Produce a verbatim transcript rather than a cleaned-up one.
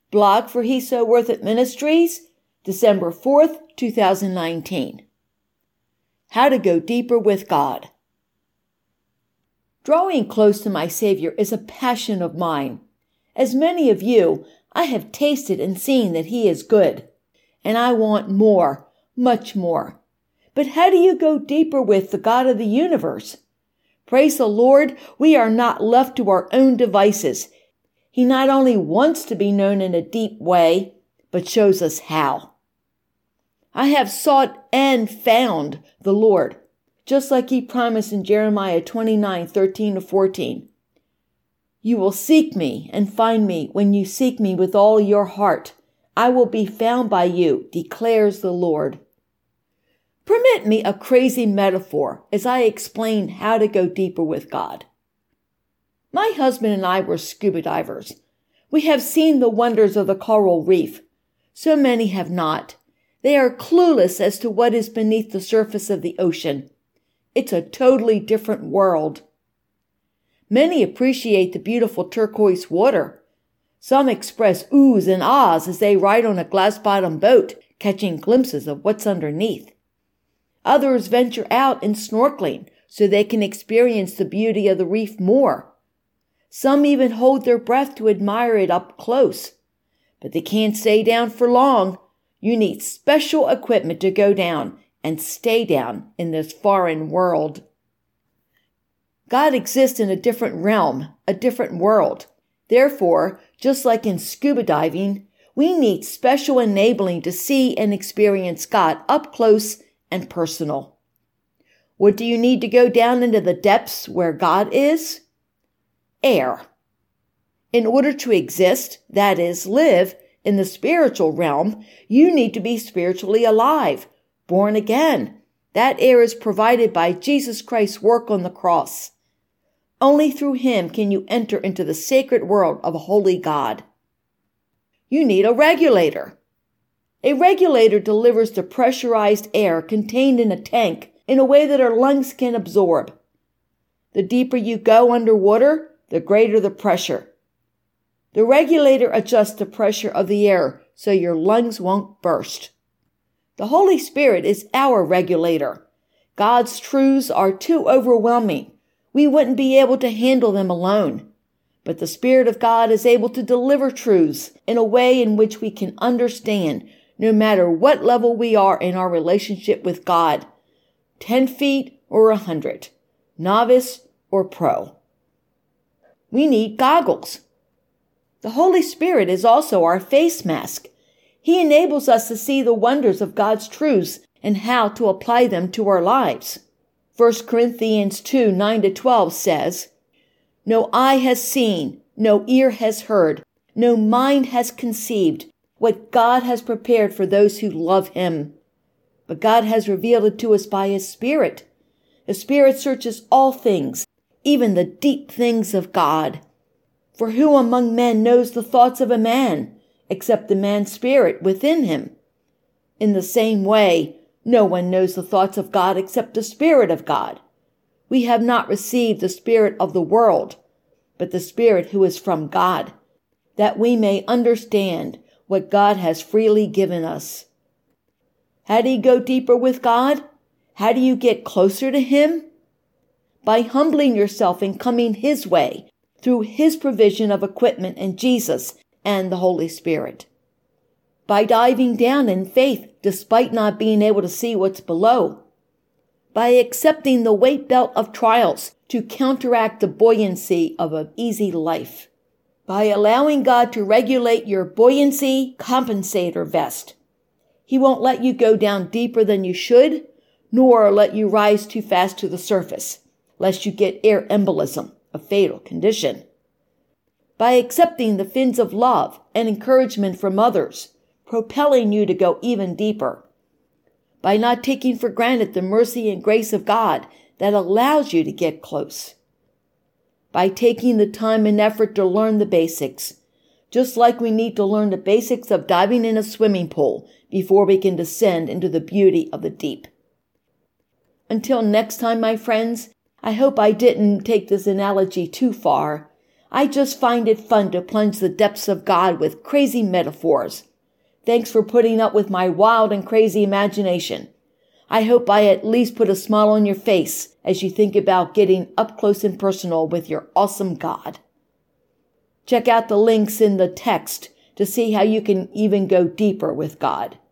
Blog for He's So Worth It Ministries, December fourth, two thousand nineteen. How to go deeper with God. Drawing close to my Savior is a passion of mine. As many of you, I have tasted and seen that He is good, and I want more, much more. But how do you go deeper with the God of the universe? Praise the Lord, we are not left to our own devices. He not only wants to be known in a deep way, but shows us how. I have sought and found the Lord, just like He promised in Jeremiah twenty-nine, thirteen to fourteen. You will seek me and find me when you seek me with all your heart. I will be found by you, declares the Lord. Permit me a crazy metaphor as I explain how to go deeper with God. My husband and I were scuba divers. We have seen the wonders of the coral reef. So many have not. They are clueless as to what is beneath the surface of the ocean. It's a totally different world. Many appreciate the beautiful turquoise water. Some express oohs and ahs as they ride on a glass-bottom boat, catching glimpses of what's underneath. Others venture out in snorkeling so they can experience the beauty of the reef more. Some even hold their breath to admire it up close. But they can't stay down for long. You need special equipment to go down and stay down in this foreign world. God exists in a different realm, a different world. Therefore, just like in scuba diving, we need special enabling to see and experience God up close and personal. What do you need to go down into the depths where God is? Air. In order to exist, that is, live, in the spiritual realm, you need to be spiritually alive, born again. That air is provided by Jesus Christ's work on the cross. Only through Him can you enter into the sacred world of a holy God. You need a regulator. A regulator delivers the pressurized air contained in a tank in a way that our lungs can absorb. The deeper you go underwater, the greater the pressure. The regulator adjusts the pressure of the air so your lungs won't burst. The Holy Spirit is our regulator. God's truths are too overwhelming. We wouldn't be able to handle them alone. But the Spirit of God is able to deliver truths in a way in which we can understand no matter what level we are in our relationship with God, ten feet or a hundred, novice or pro. We need goggles. The Holy Spirit is also our face mask. He enables us to see the wonders of God's truths and how to apply them to our lives. First Corinthians two, nine to twelve says, No eye has seen, no ear has heard, no mind has conceived what God has prepared for those who love Him. But God has revealed it to us by His Spirit. The Spirit searches all things, even the deep things of God. For who among men knows the thoughts of a man, except the man's spirit within him? In the same way, no one knows the thoughts of God except the Spirit of God. We have not received the spirit of the world, but the Spirit who is from God, that we may understand what God has freely given us. How do you go deeper with God? How do you get closer to Him? By humbling yourself and coming His way, through His provision of equipment in Jesus and the Holy Spirit. By diving down in faith despite not being able to see what's below. By accepting the weight belt of trials to counteract the buoyancy of an easy life. By allowing God to regulate your buoyancy compensator vest. He won't let you go down deeper than you should, nor let you rise too fast to the surface, lest you get air embolism, a fatal condition. By accepting the fins of love and encouragement from others, propelling you to go even deeper. By not taking for granted the mercy and grace of God that allows you to get close. By taking the time and effort to learn the basics, just like we need to learn the basics of diving in a swimming pool before we can descend into the beauty of the deep. Until next time, my friends, I hope I didn't take this analogy too far. I just find it fun to plunge the depths of God with crazy metaphors. Thanks for putting up with my wild and crazy imagination. I hope I at least put a smile on your face as you think about getting up close and personal with your awesome God. Check out the links in the text to see how you can even go deeper with God.